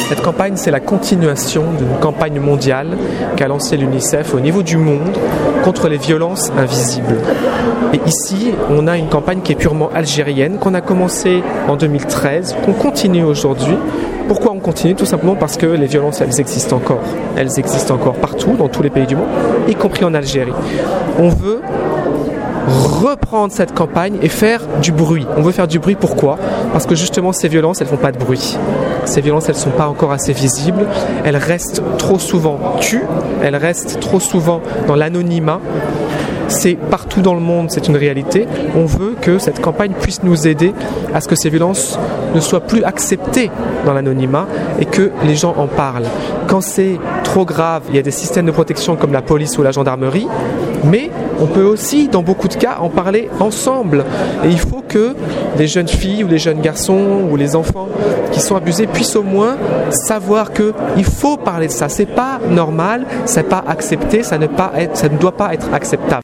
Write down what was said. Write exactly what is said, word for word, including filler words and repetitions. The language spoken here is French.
Cette campagne, c'est la continuation d'une campagne mondiale qu'a lancée l'UNICEF au niveau du monde contre les violences invisibles. Et ici, on a une campagne qui est purement algérienne, qu'on a commencé en deux mille treize, qu'on continue aujourd'hui. Pourquoi on continue ? Tout simplement parce que les violences, elles existent encore. Elles existent encore partout, dans tous les pays du monde, y compris en Algérie. On veut reprendre cette campagne et faire du bruit. On veut faire du bruit, pourquoi ? Parce que justement, ces violences, elles ne font pas de bruit. Ces violences, elles ne sont pas encore assez visibles. Elles restent trop souvent tues. Elles restent trop souvent dans l'anonymat. C'est partout dans le monde, c'est une réalité. On veut que cette campagne puisse nous aider à ce que ces violences ne soient plus acceptées dans l'anonymat et que les gens en parlent. Quand c'est trop grave, il y a des systèmes de protection comme la police ou la gendarmerie, mais on peut aussi, dans beaucoup de cas, en parler ensemble. Et il faut que les jeunes filles ou les jeunes garçons ou les enfants qui sont abusés puissent au moins savoir qu'il faut parler de ça. C'est pas normal, c'est pas accepté, ça ne, pas être, ça ne doit pas être acceptable.